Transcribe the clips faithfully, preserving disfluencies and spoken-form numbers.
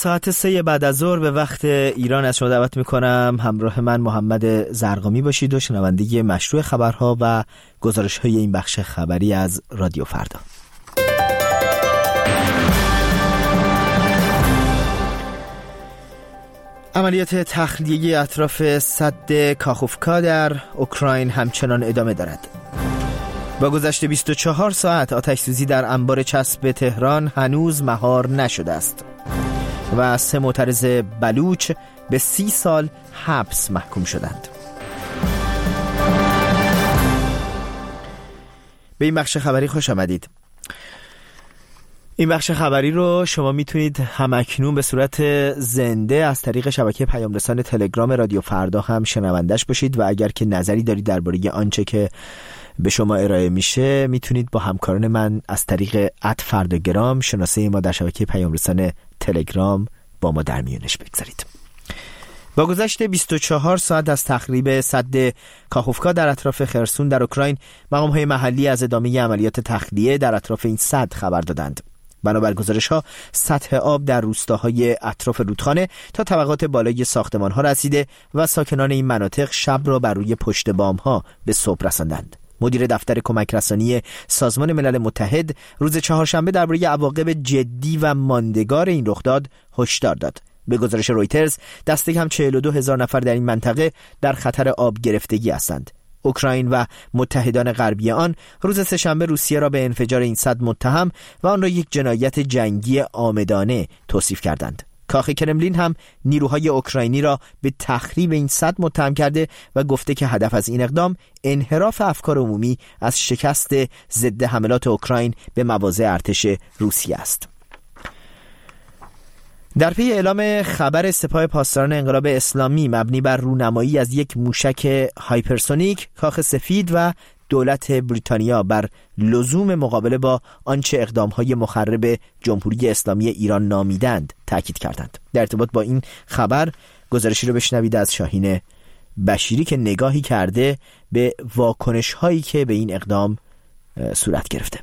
ساعت سه بعد از ظهر به وقت ایران از شما دعوت میکنم همراه من محمد زرقامی باشید و شنونده مشروع خبرها و گزارش های این بخش خبری از رادیو فردا. عملیات تخلیه اطراف سد کاخوفکا در اوکراین همچنان ادامه دارد. با گذشت بیست و چهار ساعت آتش‌سوزی در انبار چسب تهران هنوز مهار نشده است و سه معترض بلوچ به سی سال حبس محکوم شدند. به این بخش خبری خوش آمدید. این بخش خبری رو شما میتونید همکنون به صورت زنده از طریق شبکه پیام رسان تلگرام رادیو فردا هم شنوندش باشید و اگر که نظری دارید درباره آنچه که به شما ارائه میشه میتونید با همکاران من از طریق ات فرداگرام شناسه ما در شبکه پیام رسان تلگرام با ما در میونش بگذارید. با گذشت بیست و چهار ساعت از تخریب سد کاخوفکا در اطراف خرسون در اوکراین، مقام‌های محلی از ادامه عملیات تخلیه در اطراف این سد خبر دادند. بنابر گزارش‌ها سطح آب در روستاهای اطراف رودخانه تا طبقات بالای ساختمان‌ها رسیده و ساکنان این مناطق شب را بر روی پشت بام‌ها به صبح رساندند. مدیر دفتر کمک رسانی سازمان ملل متحد روز چهارشنبه درباره عواقب جدی و ماندگار این رخداد هشدار داد. به گزارش رویترز دست کم چهل و دو هزار نفر در این منطقه در خطر آب گرفتگی هستند. اوکراین و متحدان غربی آن روز سه‌شنبه روسیه را به انفجار این سد متهم و آن را یک جنایت جنگی عامدانه توصیف کردند. کاخ کرملین هم نیروهای اوکراینی را به تخریب این سد متهم کرده و گفته که هدف از این اقدام انحراف افکار عمومی از شکست ضد حملات اوکراین به مواضع ارتش روسیه است. در پی اعلام خبر سپاه پاسداران انقلاب اسلامی مبنی بر رونمایی از یک موشک هایپرسونیک، کاخ سفید و دولت بریتانیا بر لزوم مقابله با آنچه اقدام‌های مخرب جمهوری اسلامی ایران نامیدند تأکید کردند. در ارتباط با این خبر گزارشی رو بشنوید از شاهین بشیری که نگاهی کرده به واکنش‌هایی که به این اقدام صورت گرفته.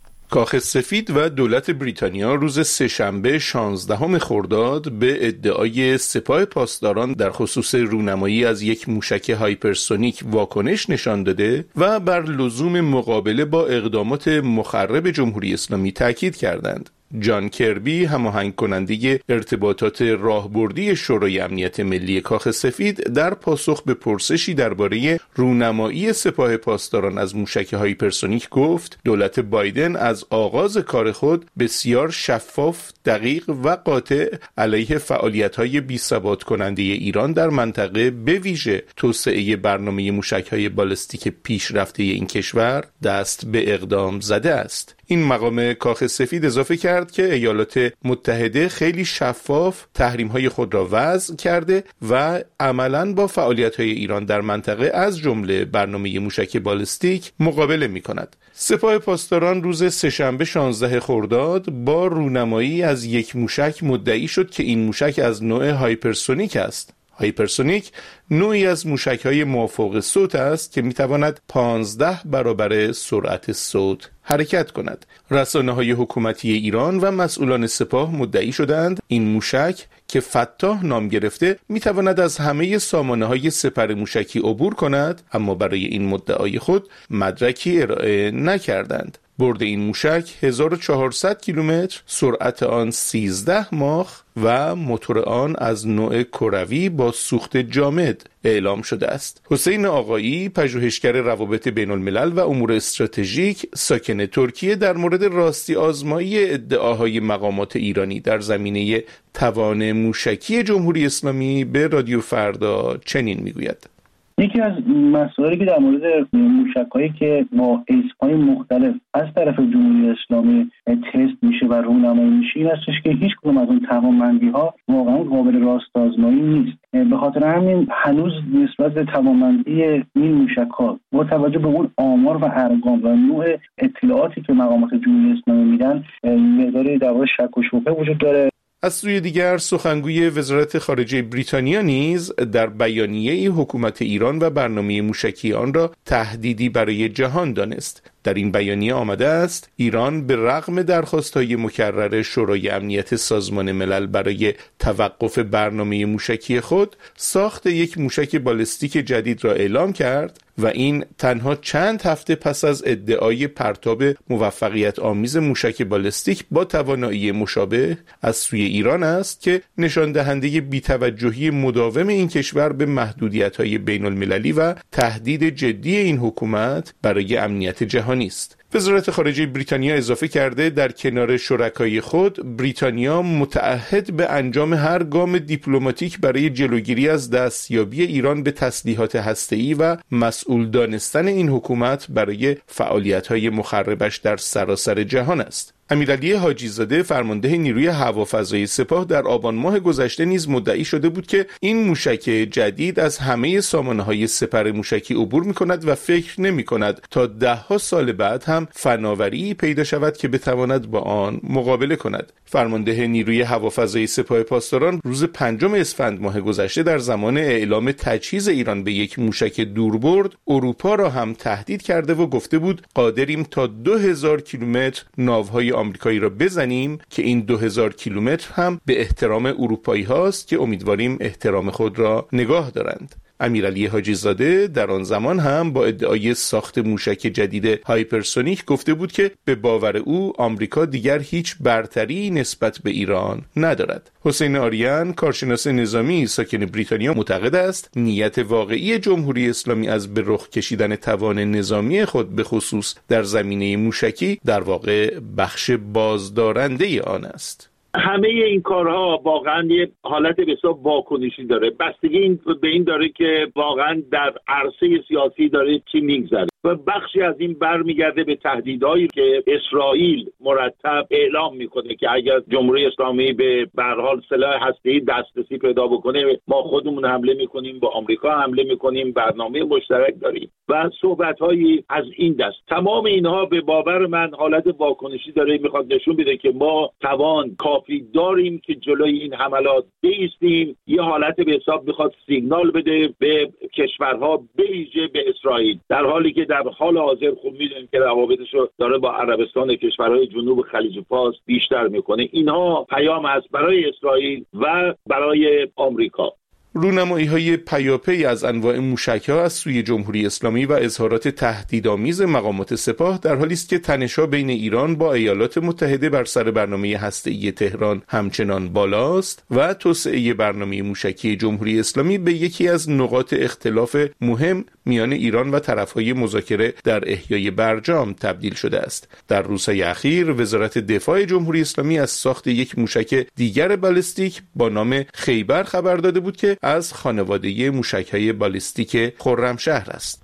کاخ سفید و دولت بریتانیا روز سه‌شنبه شانزدهم خرداد به ادعای سپاه پاسداران در خصوص رونمایی از یک موشک هایپرسونیک واکنش نشان داده و بر لزوم مقابله با اقدامات مخرب جمهوری اسلامی تاکید کردند. جان کربی، هماهنگ کننده ارتباطات راهبردی شورای امنیت ملی کاخ سفید، در پاسخ به پرسشی درباره رونمایی سپاه پاسداران از موشک هایپرسونیک گفت دولت بایدن از آغاز کار خود بسیار شفاف، دقیق و قاطع علیه فعالیت‌های بی‌ثبات کننده ایران در منطقه، به ویژه توسعه برنامه موشک‌های بالستیک پیشرفته این کشور دست به اقدام زده است. این مقام کاخ سفید اضافه کرد که ایالات متحده خیلی شفاف تحریم‌های خود را وضع کرده و عملاً با فعالیت‌های ایران در منطقه از جمله برنامه موشک بالستیک مقابله می‌کند. سپاه پاسداران روز سه‌شنبه شانزدهم خرداد با رونمایی از یک موشک مدعی شد که این موشک از نوع هایپرسونیک است. هایپرسونیک نوعی از موشک‌های مافوق صوت است که می‌تواند پانزده برابر سرعت صوت حرکت کند. رسانه‌های حکومتی ایران و مسئولان سپاه مدعی شدند این موشک که فتاح نام گرفته می‌تواند از همه سامانه‌های سپر موشکی عبور کند، اما برای این مدعای خود مدرکی ارائه نکردند. برد این موشک هزار و چهارصد کیلومتر، سرعت آن سیزده ماخ و موتور آن از نوع کروی با سوخت جامد اعلام شده است. حسین آقایی، پژوهشگر روابط بین الملل و امور استراتژیک ساکن ترکیه، در مورد راستی آزمایی ادعاهای مقامات ایرانی در زمینه توان موشکی جمهوری اسلامی به رادیو فردا چنین میگوید: یکی از مسائلی که در مورد موشک‌هایی که با اسم‌های مختلف از طرف جمهوری اسلامی تست میشه و رونمایی میشه این هستش که هیچ کدوم از اون توانمندی‌ها واقعا قابل راست آزمایی نیست. به خاطر همین هنوز نسبت به توانمندی این موشک‌ها با توجه به اون آمار و ارقام و نوع اطلاعاتی که مقامات جمهوری اسلامی میدن مقداری در واقع شک و شبهه وجود داره. از سوی دیگر سخنگوی وزارت خارجه بریتانیا نیز در بیانیه‌ای حکومت ایران و برنامه موشکی آن را تهدیدی برای جهان دانست. در این بیانیه آمده است ایران به رغم درخواست‌های مکرر شورای امنیت سازمان ملل برای توقف برنامه موشکی خود ساخت یک موشک بالستیک جدید را اعلام کرد و این تنها چند هفته پس از ادعای پرتاب موفقیت آمیز موشک بالستیک با توانایی مشابه از سوی ایران است که نشان دهنده بی‌توجهی مداوم این کشور به محدودیت‌های بین المللی و تهدید جدی این حکومت برای امنیت جهانی است. وزارت خارجه بریتانیا اضافه کرده در کنار شرکای خود بریتانیا متعهد به انجام هر گام دیپلماتیک برای جلوگیری از دستیابی ایران به تسلیحات هسته‌ای و مسئول دانستن این حکومت برای فعالیت‌های مخربش در سراسر جهان است. امیرعلی حاجی زاده فرمانده نیروی هوافضایی سپاه در آبان ماه گذشته نیز مدعی شده بود که این موشک جدید از همه سامانه‌های سپر موشکی عبور می‌کند و فکر نمی‌کند تا ده‌ها سال بعد هم فناوری پیدا شود که بتواند با آن مقابله کند. فرمانده نیروی هوافضایی سپاه پاسداران روز پنجم اسفند ماه گذشته در زمان اعلام تجهیز ایران به یک موشک دوربرد اروپا را هم تهدید کرده و گفته بود قادریم تا دو هزار کیلومتر ناوهای آمریکایی را بزنیم که این دو هزار کیلومتر هم به احترام اروپایی هاست که امیدواریم احترام خود را نگاه دارند. امیرعلی حاجی زاده در آن زمان هم با ادعای ساخت موشک جدید هایپرسونیک گفته بود که به باور او آمریکا دیگر هیچ برتری نسبت به ایران ندارد. حسین آریان کارشناس نظامی ساکن بریتانیا معتقد است نیت واقعی جمهوری اسلامی از به رخ کشیدن توان نظامی خود به خصوص در زمینه موشکی در واقع بخش بازدارنده آن است. همه این کارها واقعا یه حالت به حساب واکنشی داره. بستگی این به این داره که واقعا در عرصه سیاسی داره چی میگذره و بخشی از این برمیگرده به تهدیدهایی که اسرائیل مرتب اعلام میکنه که اگر جمهوری اسلامی به به هر حال سلاح هسته‌ای دسترسی پیدا بکنه ما خودمون حمله میکنیم، با آمریکا حمله میکنیم، برنامه مشترک داریم و صحبت‌هایی از این دست. تمام اینها به باور من حالت واکنشی داره، میخواد نشون بده که ما توان کافی داریم که جلوی این حملات بایستیم. یه حالت به حساب میخواد سیگنال بده به کشورها به ویژه به اسرائیل، در حالی که در حال حاضر خوب میدونیم که روابطش رو داره با عربستان کشورهای جنوب خلیج فارس بیشتر میکنه. اینها پیام است برای اسرائیل و برای آمریکا. رونمایی‌های پیاپی از انواع موشک‌ها از سوی جمهوری اسلامی و اظهارات تهدیدآمیز مقامات سپاه در حالی است که تنش‌ها بین ایران با ایالات متحده بر سر برنامه هسته‌ای تهران همچنان بالاست و توسعه برنامه موشکی جمهوری اسلامی به یکی از نقاط اختلاف مهم میان ایران و طرف‌های مذاکره در احیای برجام تبدیل شده است. در روزهای اخیر وزارت دفاع جمهوری اسلامی از ساخت یک موشک دیگر بالستیک با نام خیبر خبر داده بود که از خانواده موشک‌های بالستیک خرمشهر است.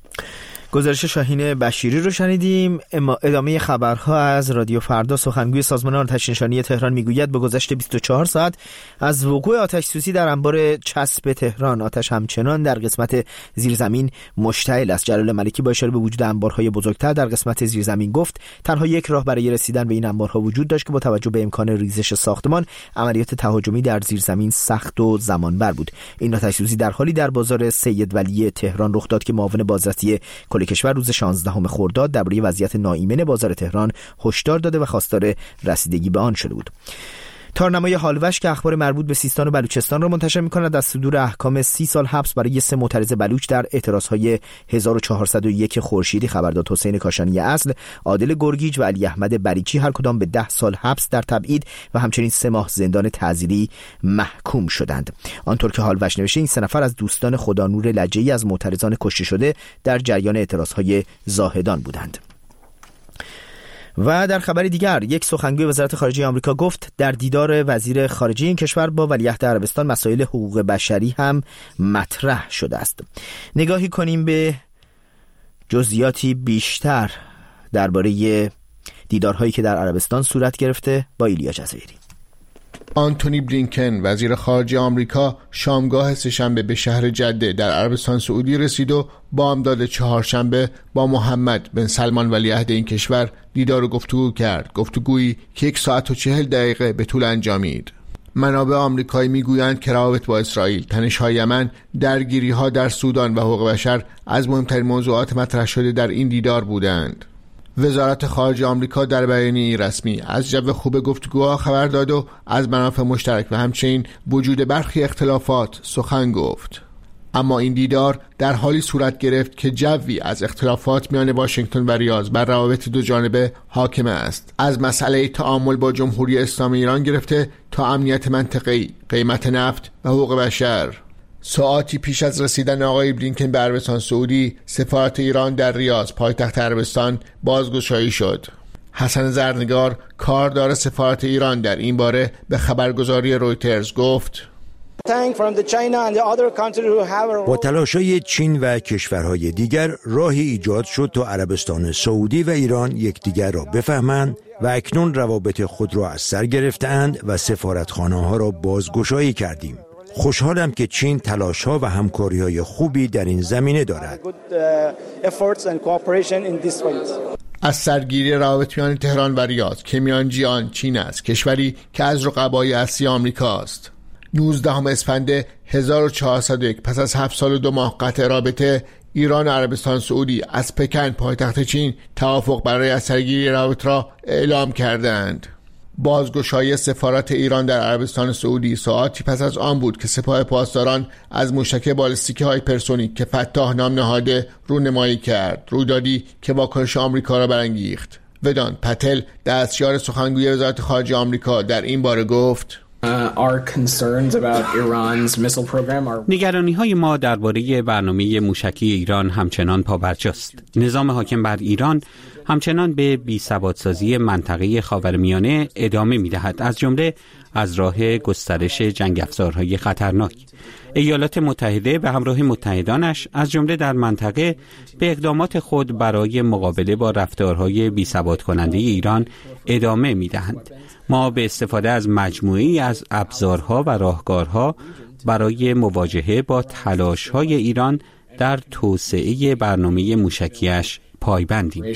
گزارش شاهین بشیری رو شنیدیم. ادامه خبرها از رادیو فردا. سخنگوی سازمان آتش نشانی تهران میگوید به گذشت بیست و چهار ساعت از وقوع آتش سوزی در انبار چسب تهران آتش همچنان در قسمت زیرزمین مشتعل است. جلال ملکی با اشاره به وجود انبارهای بزرگتر در قسمت زیرزمین گفت تنها یک راه برای رسیدن به این انبارها وجود داشت که با توجه به امکان ریزش ساختمان عملیات تهاجمی در زیرزمین سخت و زمانبر بود. این آتش سوزی در حالی در بازار سید ولی تهران رخ داد که معاون بازرسی کشور روز شانزدهم خرداد درباره وضعیت ناایمن بازار تهران هشدار داده و خواستار رسیدگی به آن شده بود. تارنمای هالوش که اخبار مربوط به سیستان و بلوچستان را منتشر می‌کند از صدور احکام سی سال حبس برای سه معترض بلوچ در اعتراضهای هزار و چهارصد و یک خورشیدی خبر داد. حسین کاشانی اصل، عادل گرگیج و علی احمد بریچی هر کدام به ده سال حبس در تبعید و همچنین سه ماه زندان تعزیری محکوم شدند. آنطور که هالوش نوشته این سه نفر از دوستان خدانور لجه‌ای از معترضان کشته شده در جریان اعتراضهای زاهدان بودند. و در خبر دیگر یک سخنگوی وزارت خارجه آمریکا گفت در دیدار وزیر خارجه این کشور با ولیعهد عربستان مسائل حقوق بشری هم مطرح شده است. نگاهی کنیم به جزئیاتی بیشتر درباره دیدارهایی که در عربستان صورت گرفته با ایلیا جزایری. آنتونی بلینکن وزیر خارجه آمریکا شامگاه سه‌شنبه به شهر جده در عربستان سعودی رسید و بامداد چهارشنبه با محمد بن سلمان ولیعهد این کشور دیدار و گفتگو کرد. گفتگویی که یک ساعت و چهل دقیقه به طول انجامید. منابع آمریکایی میگویند که روابط با اسرائیل، تنش‌های یمن، درگیری‌ها در سودان و حقوق بشر از مهمترین موضوعات مطرح شده در این دیدار بودند. وزارت خارجه آمریکا در بیانیه رسمی از جو خوب گفتگوها خبر داد و از منافع مشترک و همچنین وجود برخی اختلافات سخن گفت. اما این دیدار در حالی صورت گرفت که جوی از اختلافات میان واشنگتن و ریاض بر روابط دو جانبه حاکم است، از مسئله تعامل با جمهوری اسلامی ایران گرفته تا امنیت منطقه‌ای، قیمت نفت و حقوق بشر. ساعاتی پیش از رسیدن آقای بلینکن به عربستان سعودی، سفارت ایران در ریاض پایتخت عربستان بازگشایی شد. حسن زرنگار، کاردار سفارت ایران در این باره به خبرگزاری رویترز گفت: با تلاش‌های چین و کشورهای دیگر راهی ایجاد شد تا عربستان سعودی و ایران یکدیگر را بفهمند و اکنون روابط خود را از سر گرفتند و سفارتخانه‌ها را بازگشایی کردیم. خوشحالم که چین تلاش‌ها و همکاری‌های خوبی در این زمینه دارد. از سرگیری روابط میان تهران و ریاض که میانجی آن چین است، کشوری که از رقبای اصلی آمریکا است. نوزدهم اسفند هزار و چهارصد و یک پس از هفت سال و دو ماه قطع رابطه، ایران و عربستان سعودی از پکن پایتخت چین توافق برای از سرگیری روابط را اعلام کردند. بازگشایی سفارت ایران در عربستان سعودی ساعتی پس از آن بود که سپاه پاسداران از موشک بالستیک هایپرسونیک که فتاح نام نهاده رونمایی کرد، رویدادی که واکنش آمریکا را برانگیخت. ودانت پتل، دستیار سخنگوی وزارت خارجه آمریکا، در این باره گفت: نگرانی‌های ما درباره برنامه موشکی ایران همچنان پابرجاست. نظام حاکم بر ایران همچنان به بی‌ثبات‌سازی منطقه خاورمیانه ادامه می‌دهد، از جمله از راه گسترش جنگ افزارهای خطرناک. ایالات متحده به همراه متحدانش از جمله در منطقه به اقدامات خود برای مقابله با رفتارهای بی‌ثبات کننده ایران ادامه می‌دهند. ما به استفاده از مجموعی از ابزارها و راهکارها برای مواجهه با تلاش‌های ایران در توسعه برنامه موشکیش پایبندیم.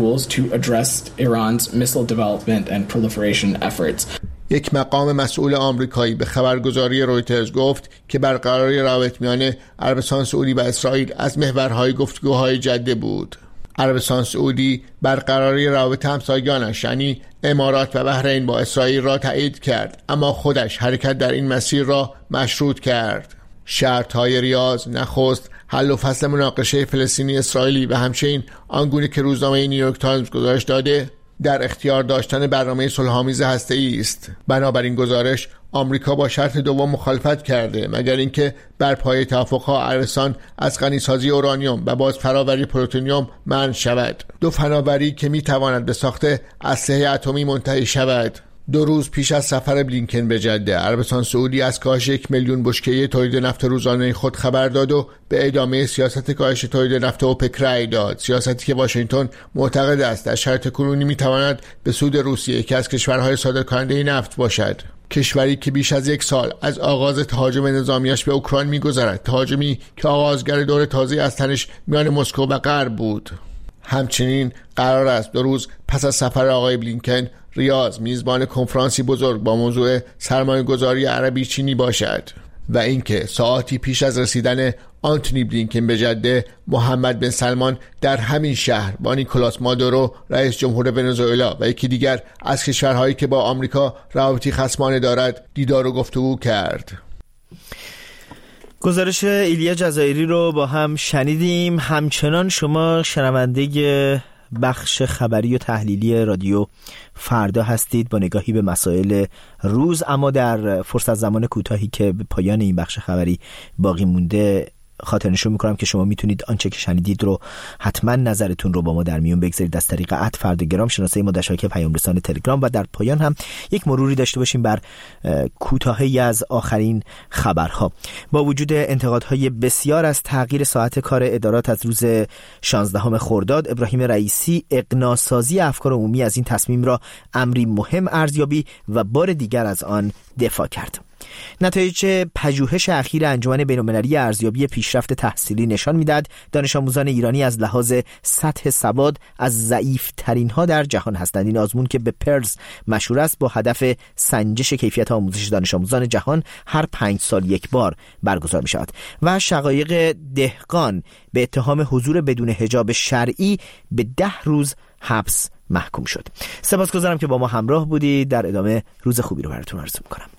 یک مقام مسئول آمریکایی به خبرگزاری رویترز گفت که برقراری روابط میان عربستان سعودی و اسرائیل از محورهای گفتگوهای جدی بود. عربستان سعودی برقراری روابط همسایگانش یعنی امارات و بحرین با اسرائیل را تایید کرد، اما خودش حرکت در این مسیر را مشروط کرد. شرط‌های ریاض، نخست حل و فصل مناقشه فلسطینی اسرائیلی و همچنین آنگونه که روزنامه نیویورک تایمز گزارش داده، در اختیار داشتن برنامه صلح‌آمیز هسته‌ای است. بنابراین گزارش آمریکا با شرط دوم مخالفت کرده، مگر اینکه بر پایه توافق‌ها عربستان از غنیسازی اورانیوم و باز فراوری پلوتونیوم منع شود. دو فناوری که می‌تواند به ساخت اسلحه اتمی منتهی شود. دو روز پیش از سفر بلینکن به جده، عربستان سعودی از کاهش یک میلیون بشکه تولید نفت روزانه خود خبر داد و به ادامه سیاست کاهش تولید نفت اوپک رأی داد، سیاستی که واشنگتن معتقد است در شرایط کنونی میتواند به سود روسیه که از کشورهای صادرکننده نفت باشد. کشوری که بیش از یک سال از آغاز تهاجم نظامیش به اوکراین میگذرد، تهاجمی که آغازگر دور تازه از تنش میان مسکو و غرب بود. همچنین قرار است دو روز پس از سفر آقای بلینکن ریاض میزبان کنفرانسی بزرگ با موضوع سرمایه‌گذاری عربی چینی باشد و اینکه ساعتی پیش از رسیدن آنتونی بلینکن به جده، محمد بن سلمان در همین شهر با نیکولاس مادورو رئیس جمهور ونزوئلا و یکی دیگر از کشورهایی که با آمریکا روابطی خصمانه دارد دیدار و گفتگو کرد. گزارش ایلیا جزایری رو با هم شنیدیم. همچنان شما شنونده بخش خبری و تحلیلی رادیو فردا هستید با نگاهی به مسائل روز، اما در فرصت زمان کوتاهی که به پایان این بخش خبری باقی مونده خاطر نشون میکنم که شما میتونید آنچه که شنیدید رو حتما نظرتون رو با ما در میون بگذارید از طریق ات فرداگرام، شناسه ما در شبکه پیام رسان تلگرام، و در پایان هم یک مروری داشته باشیم بر کوتاهی از آخرین خبرها. با وجود انتقادهای بسیار از تغییر ساعت کار ادارات از روز شانزدهم خرداد، ابراهیم رئیسی اقناع‌سازی افکار عمومی از این تصمیم را امری مهم ارزیابی و بار دیگر از آن دفاع کرد. نتایج پژوهش اخیر انجمن بین‌المللی ارزیابی پیشرفت تحصیلی نشان می‌دهد دانش آموزان ایرانی از لحاظ سطح سواد از ضعیف‌ترین ها در جهان هستند. این آزمون که به پرز مشهور است با هدف سنجش کیفیت آموزش دانش آموزان جهان هر پنج سال یک بار برگزار می‌شود و شقایق دهقان به اتهام حضور بدون حجاب شرعی به ده روز حبس محکوم شد. سپاسگزارم که با ما همراه بودید. در ادامه روز خوبی رو براتون آرزو می‌کنم.